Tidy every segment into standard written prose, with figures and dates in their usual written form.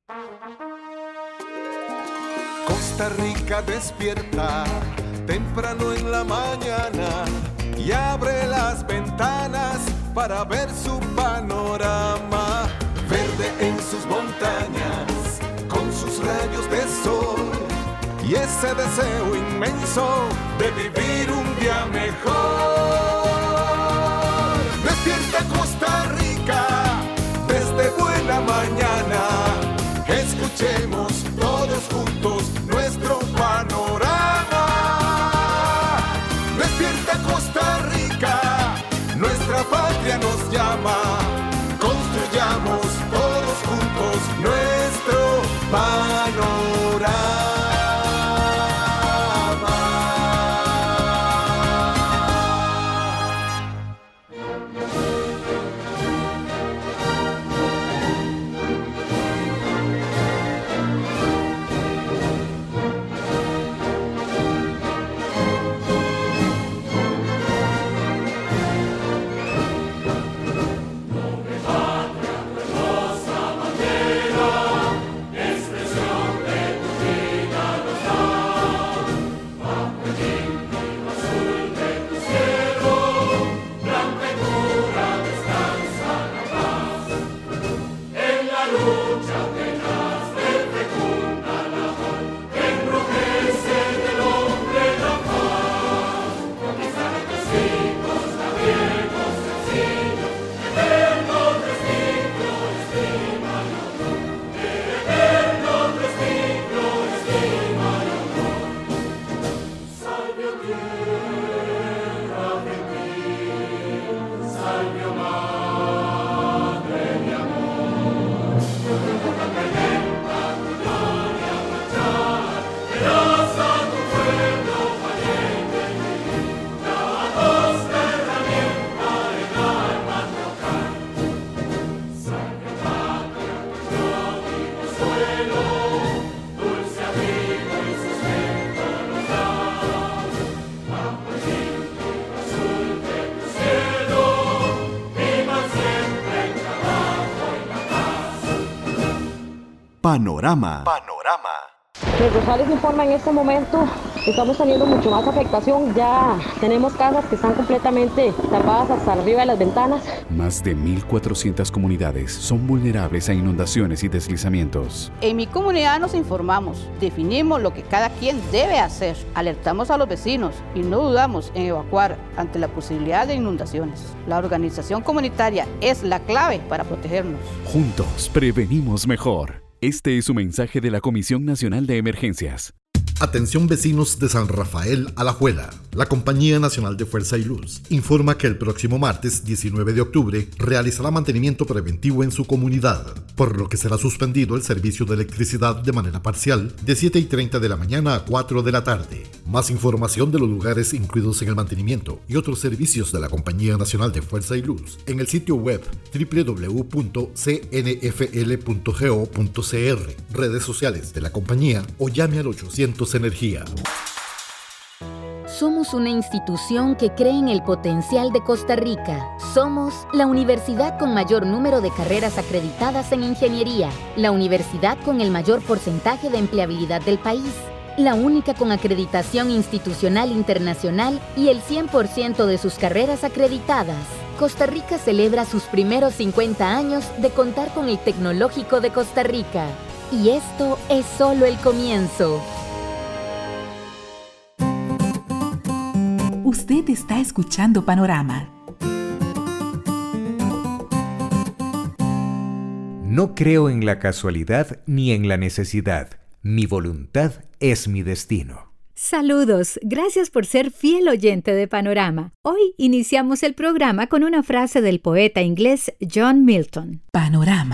Costa Rica despierta temprano en la mañana y abre las ventanas para ver su panorama. Verde en sus montañas, con sus rayos de sol y ese deseo inmenso de vivir un día mejor. Despierta Costa Rica desde buena mañana. Escuchemos todos juntos nuestro panorama. Despierta Costa Rica, nuestra patria nos llama. Construyamos todos juntos nuestro panorama. Panorama. Rosales informa en este momento que estamos teniendo mucho más afectación. Ya tenemos casas que están completamente tapadas hasta arriba de las ventanas. Más de 1.400 comunidades son vulnerables a inundaciones y deslizamientos. En mi comunidad nos informamos, definimos lo que cada quien debe hacer, alertamos a los vecinos y no dudamos en evacuar ante la posibilidad de inundaciones. La organización comunitaria es la clave para protegernos. Juntos prevenimos mejor. Este es un mensaje de la Comisión Nacional de Emergencias. Atención vecinos de San Rafael Alajuela. La Compañía Nacional de Fuerza y Luz informa que el próximo martes 19 de octubre realizará mantenimiento preventivo en su comunidad, por lo que será suspendido el servicio de electricidad de manera parcial de 7:30 de la mañana a 4 de la tarde. Más información de los lugares incluidos en el mantenimiento y otros servicios de la Compañía Nacional de Fuerza y Luz en el sitio web www.cnfl.go.cr, redes sociales de la compañía o llame al 800 Energía. Somos una institución que cree en el potencial de Costa Rica. Somos la universidad con mayor número de carreras acreditadas en ingeniería, la universidad con el mayor porcentaje de empleabilidad del país, la única con acreditación institucional internacional y el 100% de sus carreras acreditadas. Costa Rica celebra sus primeros 50 años de contar con el Tecnológico de Costa Rica. Y esto es solo el comienzo. Usted está escuchando Panorama. No creo en la casualidad ni en la necesidad. Mi voluntad es mi destino. Saludos, gracias por ser fiel oyente de Panorama. Hoy iniciamos el programa con una frase del poeta inglés John Milton. Panorama.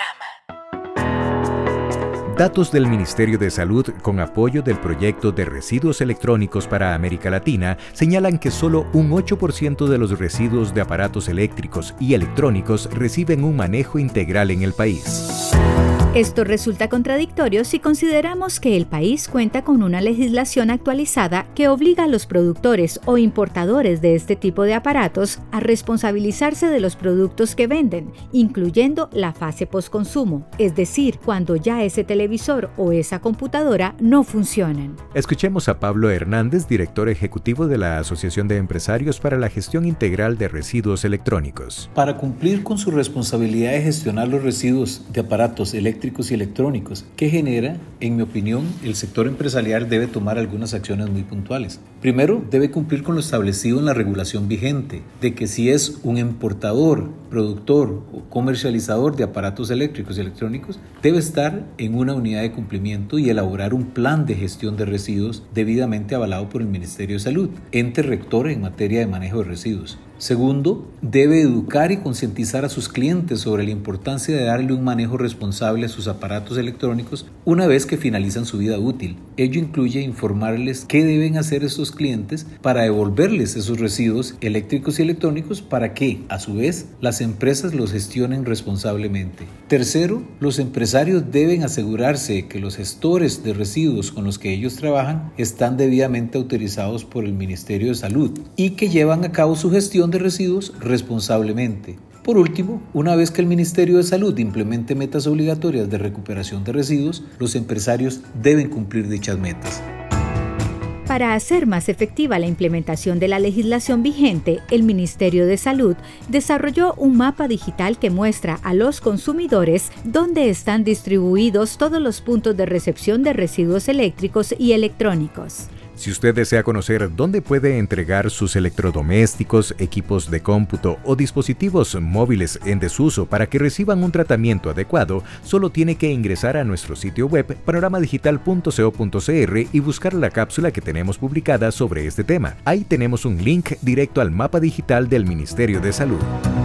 Datos del Ministerio de Salud con apoyo del proyecto de residuos electrónicos para América Latina señalan que solo un 8% de los residuos de aparatos eléctricos y electrónicos reciben un manejo integral en el país. Esto resulta contradictorio si consideramos que el país cuenta con una legislación actualizada que obliga a los productores o importadores de este tipo de aparatos a responsabilizarse de los productos que venden, incluyendo la fase postconsumo, es decir, cuando ya ese televisor o esa computadora no funcionan. Escuchemos a Pablo Hernández, director ejecutivo de la Asociación de Empresarios para la Gestión Integral de Residuos Electrónicos. Para cumplir con su responsabilidad de gestionar los residuos de aparatos eléctricos y electrónicos que genera, en mi opinión, el sector empresarial debe tomar algunas acciones muy puntuales. Primero, debe cumplir con lo establecido en la regulación vigente, de que si es un importador, productor o comercializador de aparatos eléctricos y electrónicos, debe estar en una unidad de cumplimiento y elaborar un plan de gestión de residuos debidamente avalado por el Ministerio de Salud, ente rector en materia de manejo de residuos. Segundo, debe educar y concientizar a sus clientes sobre la importancia de darle un manejo responsable a sus aparatos electrónicos una vez que finalizan su vida útil. Ello incluye informarles qué deben hacer estos clientes para devolverles esos residuos eléctricos y electrónicos para que, a su vez, las empresas los gestionen responsablemente. Tercero, los empresarios deben asegurarse de que los gestores de residuos con los que ellos trabajan están debidamente autorizados por el Ministerio de Salud y que llevan a cabo su gestión de residuos responsablemente. Por último, una vez que el Ministerio de Salud implemente metas obligatorias de recuperación de residuos, los empresarios deben cumplir dichas metas. Para hacer más efectiva la implementación de la legislación vigente, el Ministerio de Salud desarrolló un mapa digital que muestra a los consumidores dónde están distribuidos todos los puntos de recepción de residuos eléctricos y electrónicos. Si usted desea conocer dónde puede entregar sus electrodomésticos, equipos de cómputo o dispositivos móviles en desuso para que reciban un tratamiento adecuado, solo tiene que ingresar a nuestro sitio web panoramadigital.co.cr y buscar la cápsula que tenemos publicada sobre este tema. Ahí tenemos un link directo al mapa digital del Ministerio de Salud.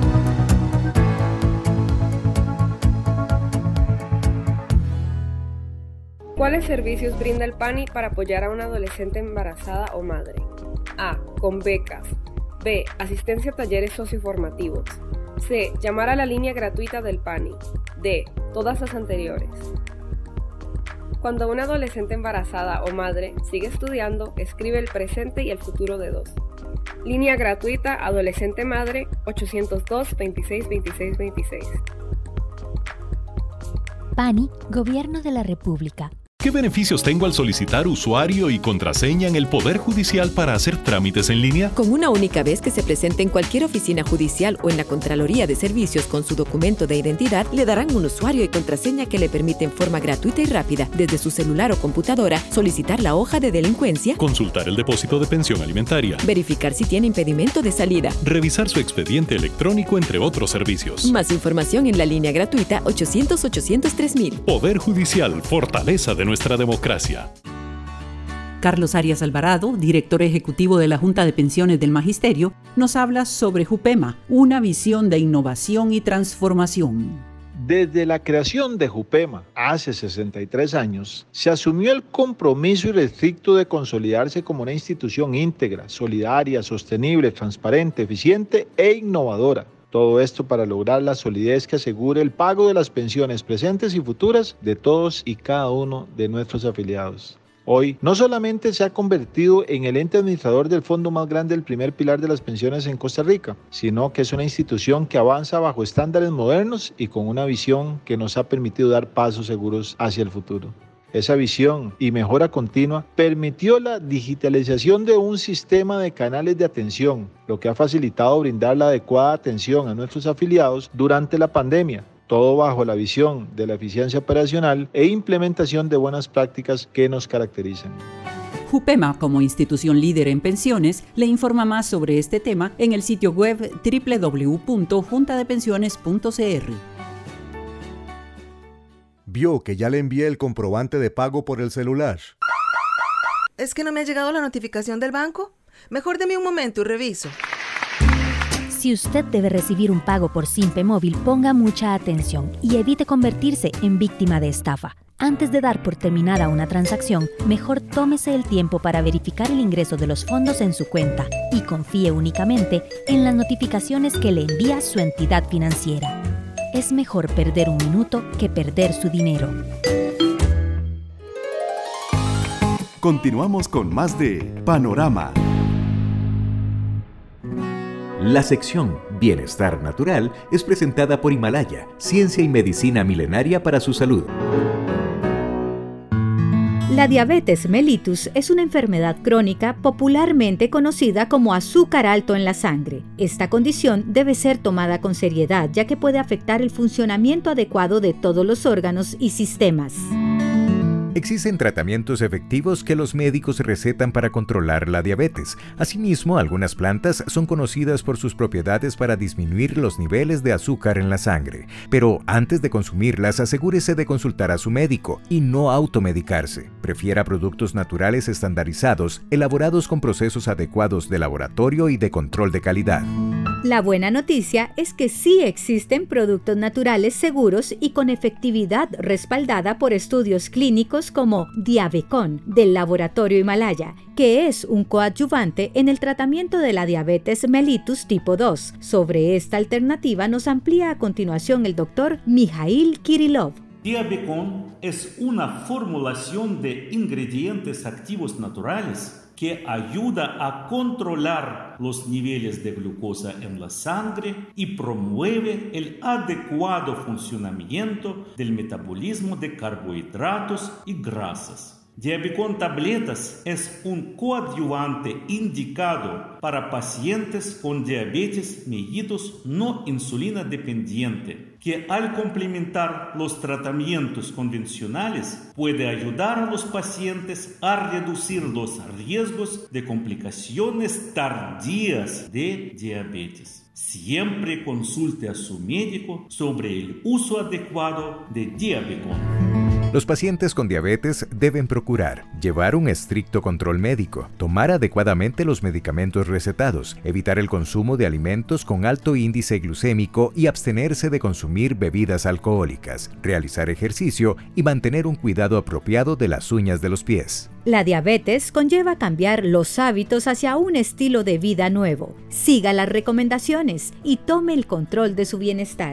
¿Cuáles servicios brinda el PANI para apoyar a una adolescente embarazada o madre? A. Con becas. B. Asistencia a talleres socioformativos. C. Llamar a la línea gratuita del PANI. D. Todas las anteriores. Cuando una adolescente embarazada o madre sigue estudiando, escribe el presente y el futuro de dos. Línea gratuita Adolescente Madre 802 26 26 26. PANI, Gobierno de la República. ¿Qué beneficios tengo al solicitar usuario y contraseña en el Poder Judicial para hacer trámites en línea? Con una única vez que se presente en cualquier oficina judicial o en la Contraloría de Servicios con su documento de identidad, le darán un usuario y contraseña que le permite en forma gratuita y rápida, desde su celular o computadora, solicitar la hoja de delincuencia, consultar el depósito de pensión alimentaria, verificar si tiene impedimento de salida, revisar su expediente electrónico, entre otros servicios. Más información en la línea gratuita 800-800-3000. Poder Judicial, fortaleza de nuestra democracia. Carlos Arias Alvarado, director ejecutivo de la Junta de Pensiones del Magisterio, nos habla sobre Jupema, una visión de innovación y transformación. Desde la creación de Jupema, hace 63 años, se asumió el compromiso irrestricto de consolidarse como una institución íntegra, solidaria, sostenible, transparente, eficiente e innovadora. Todo esto para lograr la solidez que asegure el pago de las pensiones presentes y futuras de todos y cada uno de nuestros afiliados. Hoy, no solamente se ha convertido en el ente administrador del fondo más grande del primer pilar de las pensiones en Costa Rica, sino que es una institución que avanza bajo estándares modernos y con una visión que nos ha permitido dar pasos seguros hacia el futuro. Esa visión y mejora continua permitió la digitalización de un sistema de canales de atención, lo que ha facilitado brindar la adecuada atención a nuestros afiliados durante la pandemia, todo bajo la visión de la eficiencia operacional e implementación de buenas prácticas que nos caracterizan. Jupema, como institución líder en pensiones, le informa más sobre este tema en el sitio web www.juntadepensiones.cr. ¿Vio que ya le envié el comprobante de pago por el celular? ¿Es que no me ha llegado la notificación del banco? Mejor deme un momento y reviso. Si usted debe recibir un pago por Simpe Móvil, ponga mucha atención y evite convertirse en víctima de estafa. Antes de dar por terminada una transacción, mejor tómese el tiempo para verificar el ingreso de los fondos en su cuenta y confíe únicamente en las notificaciones que le envía su entidad financiera. es mejor perder un minuto que perder su dinero. Continuamos con más de Panorama. La sección Bienestar Natural es presentada por Himalaya, ciencia y medicina milenaria para su salud. La diabetes mellitus es una enfermedad crónica popularmente conocida como azúcar alto en la sangre. Esta condición debe ser tomada con seriedad, ya que puede afectar el funcionamiento adecuado de todos los órganos y sistemas. Existen tratamientos efectivos que los médicos recetan para controlar la diabetes. Asimismo, algunas plantas son conocidas por sus propiedades para disminuir los niveles de azúcar en la sangre. Pero antes de consumirlas, asegúrese de consultar a su médico y no automedicarse. Prefiera productos naturales estandarizados, elaborados con procesos adecuados de laboratorio y de control de calidad. La buena noticia es que sí existen productos naturales seguros y con efectividad respaldada por estudios clínicos como Diabecon del laboratorio Himalaya, que es un coadyuvante en el tratamiento de la diabetes mellitus tipo 2. Sobre esta alternativa nos amplía a continuación el doctor Mikhail Kirillov. Diabecon es una formulación de ingredientes activos naturales que ayuda a controlar los niveles de glucosa en la sangre y promueve el adecuado funcionamiento del metabolismo de carbohidratos y grasas. Diabecon tabletas es un coadyuvante indicado para pacientes con diabetes mellitus no insulina dependiente, que al complementar los tratamientos convencionales puede ayudar a los pacientes a reducir los riesgos de complicaciones tardías de diabetes. Siempre consulte a su médico sobre el uso adecuado de Diabecon. Los pacientes con diabetes deben procurar llevar un estricto control médico, tomar adecuadamente los medicamentos recetados, evitar el consumo de alimentos con alto índice glucémico y abstenerse de consumir bebidas alcohólicas, realizar ejercicio y mantener un cuidado apropiado de las uñas de los pies. La diabetes conlleva cambiar los hábitos hacia un estilo de vida nuevo. Siga las recomendaciones y tome el control de su bienestar.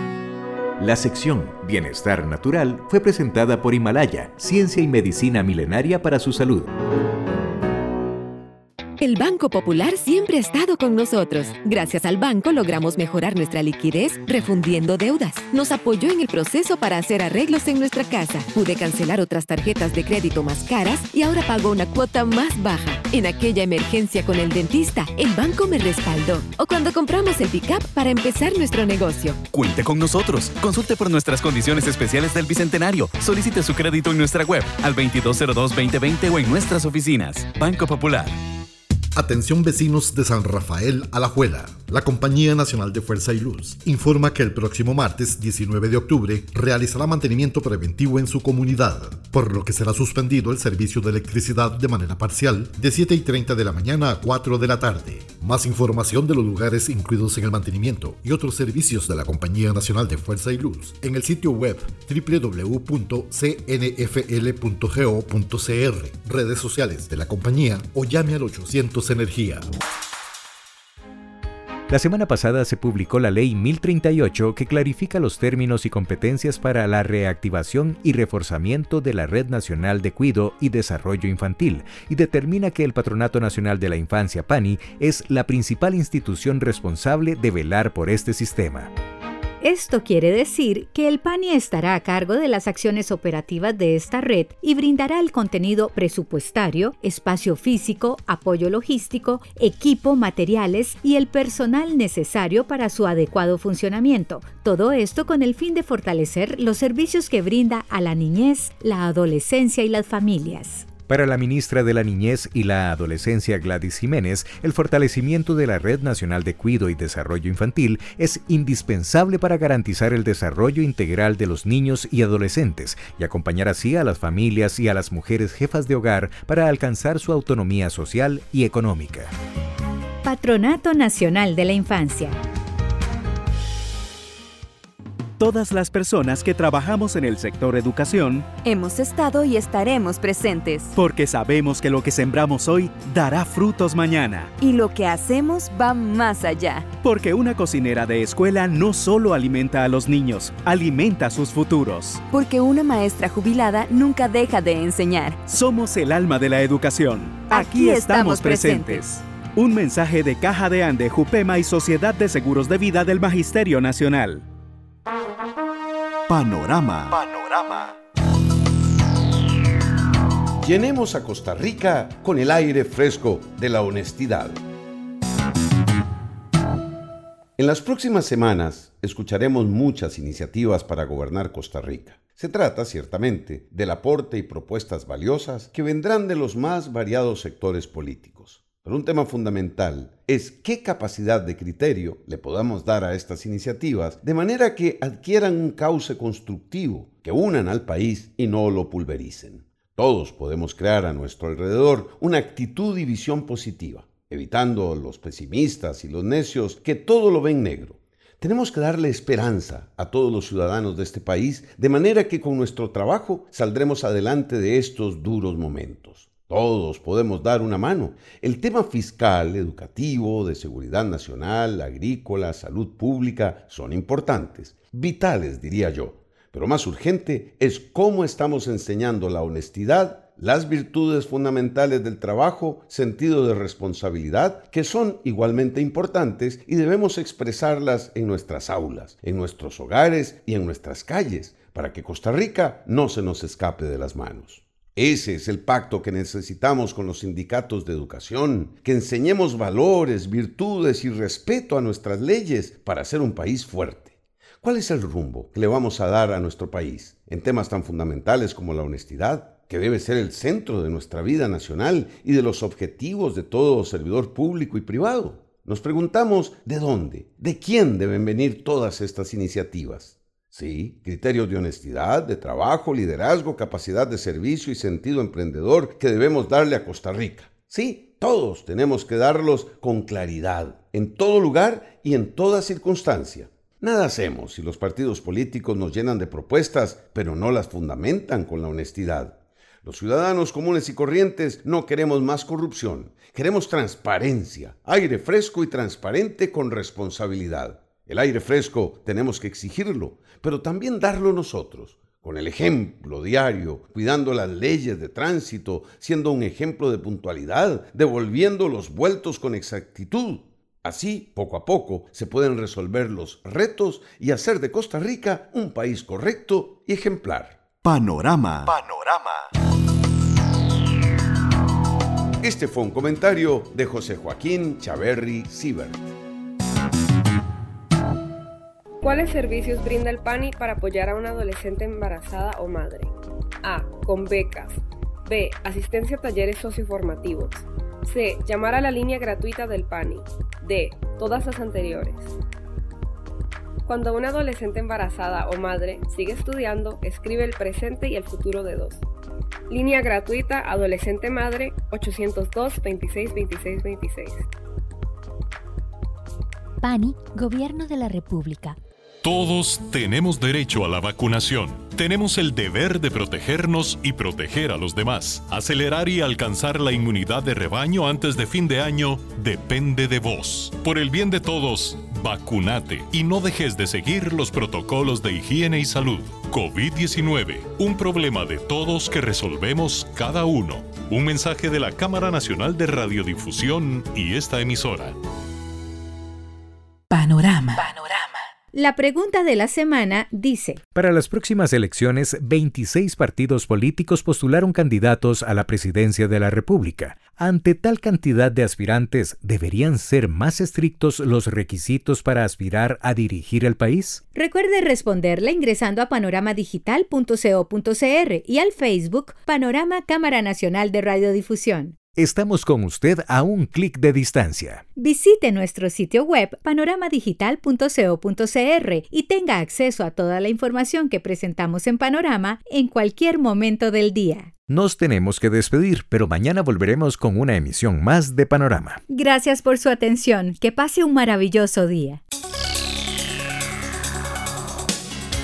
La sección Bienestar Natural fue presentada por Himalaya, ciencia y medicina milenaria para su salud. El Banco Popular siempre ha estado con nosotros. Gracias al banco logramos mejorar nuestra liquidez refundiendo deudas. Nos apoyó en el proceso para hacer arreglos en nuestra casa. Pude cancelar otras tarjetas de crédito más caras y ahora pago una cuota más baja. En aquella emergencia con el dentista, el banco me respaldó. O cuando compramos el pick-up para empezar nuestro negocio. Cuente con nosotros. Consulte por nuestras condiciones especiales del Bicentenario. Solicite su crédito en nuestra web al 2202-2020 o en nuestras oficinas. Banco Popular. Atención vecinos de San Rafael Alajuela. La Compañía Nacional de Fuerza y Luz informa que el próximo martes 19 de octubre realizará mantenimiento preventivo en su comunidad, por lo que será suspendido el servicio de electricidad de manera parcial de 7:30 de la mañana a 4 de la tarde. Más información de los lugares incluidos en el mantenimiento y otros servicios de la Compañía Nacional de Fuerza y Luz en el sitio web www.cnfl.go.cr, redes sociales de la compañía o llame al 800 Energía. La semana pasada se publicó la Ley 1038 que clarifica los términos y competencias para la reactivación y reforzamiento de la Red Nacional de Cuidado y Desarrollo Infantil y determina que el Patronato Nacional de la Infancia PANI es la principal institución responsable de velar por este sistema. Esto quiere decir que el PANI estará a cargo de las acciones operativas de esta red y brindará el contenido presupuestario, espacio físico, apoyo logístico, equipo, materiales y el personal necesario para su adecuado funcionamiento. Todo esto con el fin de fortalecer los servicios que brinda a la niñez, la adolescencia y las familias. Para la ministra de la Niñez y la Adolescencia, Gladys Jiménez, el fortalecimiento de la Red Nacional de Cuidado y Desarrollo Infantil es indispensable para garantizar el desarrollo integral de los niños y adolescentes y acompañar así a las familias y a las mujeres jefas de hogar para alcanzar su autonomía social y económica. Patronato Nacional de la Infancia. todas las personas que trabajamos en el sector educación, hemos estado y estaremos presentes. Porque sabemos que lo que sembramos hoy dará frutos mañana. Y lo que hacemos va más allá. Porque una cocinera de escuela no solo alimenta a los niños, alimenta sus futuros. Porque una maestra jubilada nunca deja de enseñar. Somos el alma de la educación. Aquí estamos presentes. Un mensaje de Caja de Ande, Jupema y Sociedad de Seguros de Vida del Magisterio Nacional. Panorama. Llenemos a Costa Rica con el aire fresco de la honestidad. En las próximas semanas escucharemos muchas iniciativas para gobernar Costa Rica. Se trata, ciertamente, del aporte y propuestas valiosas que vendrán de los más variados sectores políticos. Pero un tema fundamental es qué capacidad de criterio le podamos dar a estas iniciativas de manera que adquieran un cauce constructivo, que unan al país y no lo pulvericen. Todos podemos crear a nuestro alrededor una actitud y visión positiva, evitando los pesimistas y los necios que todo lo ven negro. Tenemos que darle esperanza a todos los ciudadanos de este país, de manera que con nuestro trabajo saldremos adelante de estos duros momentos. Todos podemos dar una mano. El tema fiscal, educativo, de seguridad nacional, agrícola, salud pública son importantes, vitales diría yo. Pero más urgente es cómo estamos enseñando la honestidad, las virtudes fundamentales del trabajo, sentido de responsabilidad, que son igualmente importantes y debemos expresarlas en nuestras aulas, en nuestros hogares y en nuestras calles, para que Costa Rica no se nos escape de las manos. Ese es el pacto que necesitamos con los sindicatos de educación, que enseñemos valores, virtudes y respeto a nuestras leyes para ser un país fuerte. ¿Cuál es el rumbo que le vamos a dar a nuestro país en temas tan fundamentales como la honestidad, que debe ser el centro de nuestra vida nacional y de los objetivos de todo servidor público y privado? Nos preguntamos de dónde, de quién deben venir todas estas iniciativas. Sí, criterios de honestidad, de trabajo, liderazgo, capacidad de servicio y sentido emprendedor que debemos darle a Costa Rica. Sí, todos tenemos que darlos con claridad, en todo lugar y en toda circunstancia. Nada hacemos si los partidos políticos nos llenan de propuestas, pero no las fundamentan con la honestidad. Los ciudadanos comunes y corrientes no queremos más corrupción, queremos transparencia, aire fresco y transparente con responsabilidad. El aire fresco tenemos que exigirlo, pero también darlo nosotros, con el ejemplo diario, cuidando las leyes de tránsito, siendo un ejemplo de puntualidad, devolviendo los vueltos con exactitud. Así, poco a poco, se pueden resolver los retos y hacer de Costa Rica un país correcto y ejemplar. Panorama. Este fue un comentario de José Joaquín Chaverri Sibert. ¿Cuáles servicios brinda el PANI para apoyar a una adolescente embarazada o madre? A. Con becas. B. Asistencia a talleres socioformativos. C. Llamar a la línea gratuita del PANI. D. Todas las anteriores. Cuando una adolescente embarazada o madre sigue estudiando, escribe el presente y el futuro de dos. Línea gratuita Adolescente Madre 802 26 26 26. PANI, Gobierno de la República. Todos tenemos derecho a la vacunación. Tenemos el deber de protegernos y proteger a los demás. Acelerar y alcanzar la inmunidad de rebaño antes de fin de año depende de vos. Por el bien de todos, vacunate y no dejes de seguir los protocolos de higiene y salud. COVID-19, un problema de todos que resolvemos cada uno. Un mensaje de la Cámara Nacional de Radiodifusión y esta emisora. Panorama. La pregunta de la semana dice: Para las próximas elecciones, 26 partidos políticos postularon candidatos a la presidencia de la República. Ante tal cantidad de aspirantes, ¿deberían ser más estrictos los requisitos para aspirar a dirigir el país? Recuerde responderla ingresando a panorama.digital.co.cr y al Facebook Panorama Cámara Nacional de Radiodifusión. Estamos con usted a un clic de distancia. Visite nuestro sitio web panoramadigital.co.cr y tenga acceso a toda la información que presentamos en Panorama en cualquier momento del día. Nos tenemos que despedir, pero mañana volveremos con una emisión más de Panorama. Gracias por su atención. Que pase un maravilloso día.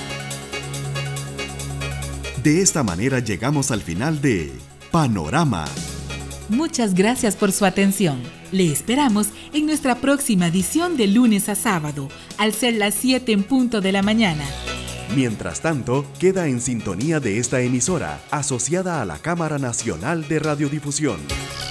De esta manera llegamos al final de Panorama. Muchas gracias por su atención. Le esperamos en nuestra próxima edición de lunes a sábado, al ser las 7 en punto de la mañana. Mientras tanto, queda en sintonía de esta emisora, asociada a la Cámara Nacional de Radiodifusión.